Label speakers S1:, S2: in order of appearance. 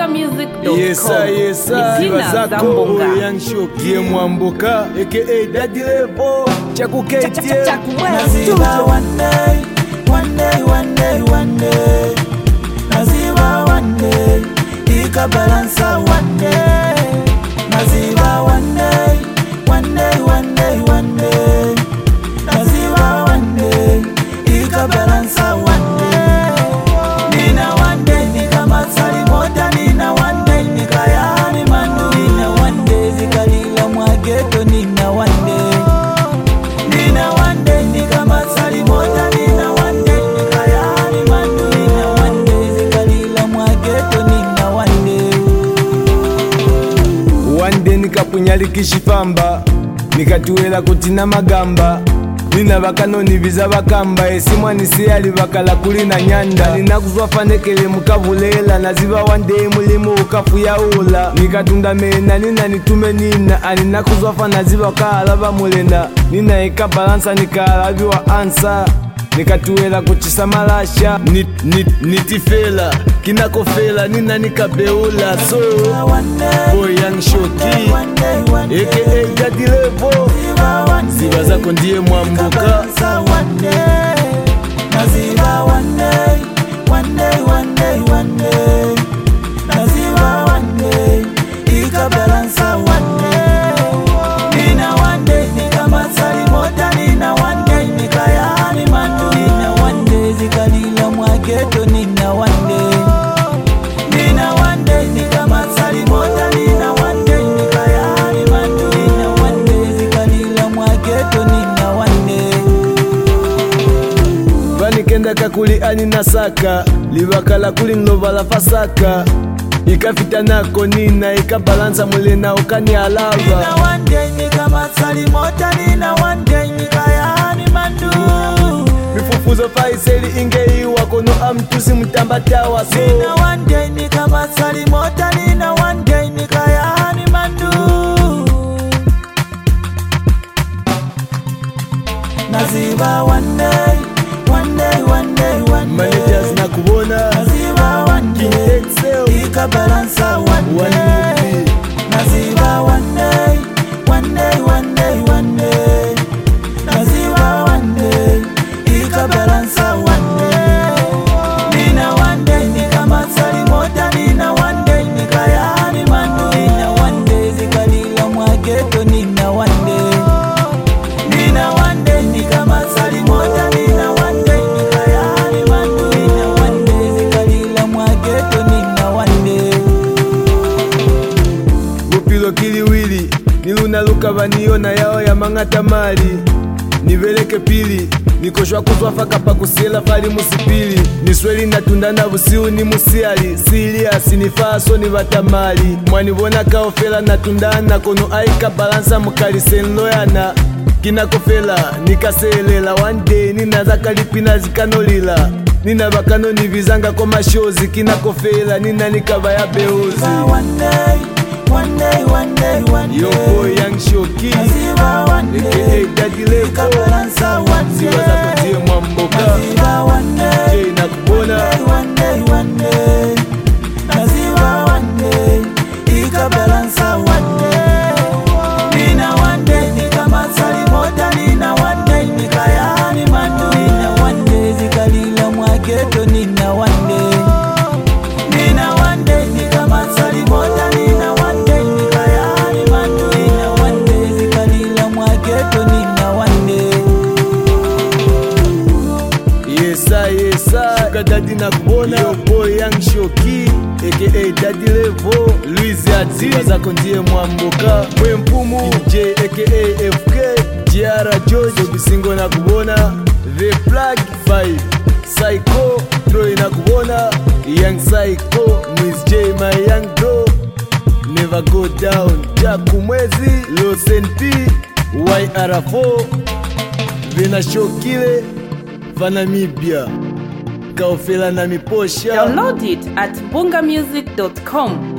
S1: bungamusic.com.
S2: Yes,
S1: Zina Zambonga.
S2: Young Shoki Mwamboka aka Daddy Levo Chaku KTM
S3: Naziba one day Naziba one day Ika balansa one day Naziba one day Naziba one day Ika balansa one day Nina one day nika masali moja Nina one day nika yani mandu Nina one day zikalila mwageto Nina one day Nina one day nika masali moja Nina one day nika yani mandu Nina one day zikalila mwageto Nina one day
S2: One day nikapunyalikishifamba nikatuwela kutina magamba Nina bakanoni biza bakamba esimwani siyali bakala kulina nyanda Nina kuzwafanekele mukavulela Naziba one day mulimu ukafu ya ula Nikatunda mena nina nitume nina Anina kuzwafa naziba kaalaba mulena Nina eka balansa nikalabiwa ansa Nikatuwela kuchisa malasha Nitifela kinakofela nina nikabeula So boy Young Shoki aka Daddy Levo Ziba zako ndiye Mwamboka
S3: Naziba one day Naziba one day Ika balansa one day Nina one day nika masali moja Nina one day nika yani mandu Nina one day zikalila mwageto Nina one day Nina one day nika masali moja Nina one day nika yani mandu Nina one day zikalila mwageto Nina one day
S2: Vanikenda kakuli ani nasaka Livakala kuli nlovala fasaka Ikafita nako nina ikabalansa mulena ukani alava
S3: Nina one day nika masali moja Nina one day nika yani mandu
S2: Mifufuzo faiseli ingeiwa kono amtusi mtambatawa So
S3: Nina one day nika masali moja Nina one day nika yani mandu Naziba one day
S2: Managers na kubona
S3: Naziba one
S2: King
S3: day
S2: Excel
S3: Ika balansa one
S2: One
S3: day
S2: movie
S3: Naziba one day Naziba one day Ika balansa one day Nina one day nika masali moja Nina one day nika yani mandu Nina one day zikalila mwageto Nina one day Nina one day nika masali moja Nina one day nika yani mandu Nina one day zikalila mwageto Nina one day
S2: Bupilo kiliwili Niluna luka vaniona yao ya mangata mali Niveleke pili Nikoshwa kuzwafa kapa kusiela fali musipili Nisweli natundana vusiu ni musiali Silia sinifaso ni vatamali Mwanivona kaofela natundana Kono aika balansa mukali senloyana Kinakofela nikaselela One day nina zakalipina zikanolila Nina bakano nivizanga kwa mashozi Kinakofela nina nikava ya beozi
S3: One day
S2: Yo boy Young Shoki
S3: Naziba one day
S2: aka Daddy Levo
S3: Ika balansa one
S2: Ziba
S3: day
S2: zako ndiye Mwamboka
S3: Naziba one day
S2: Jay na kubona
S3: one day Naziba one day Ika balansa one day Nina one day nika masali moja Nina one day nika yani mandu Nina one day zikalila mwageto Nina one day Nina one day nika masali moja Nina one day nika yani mandu Nina one day zikalila mwageto Nina one day
S2: Yesa Suka Daddy na kubona Yo boy Young Shoki aka Daddy Levo Luizi Ziba zako ndiye Mwamboka Mwempumu DJ aka FK Jiara George Bisingo na kubona The Flag 5 Psycho Troy na kubona Young Psycho Miss J my young bro Never go down Jaku Mwezi Losen P YR4 Vena Shokile Vanamibia Kaofela na miposha
S1: Download it at bungamusic.com.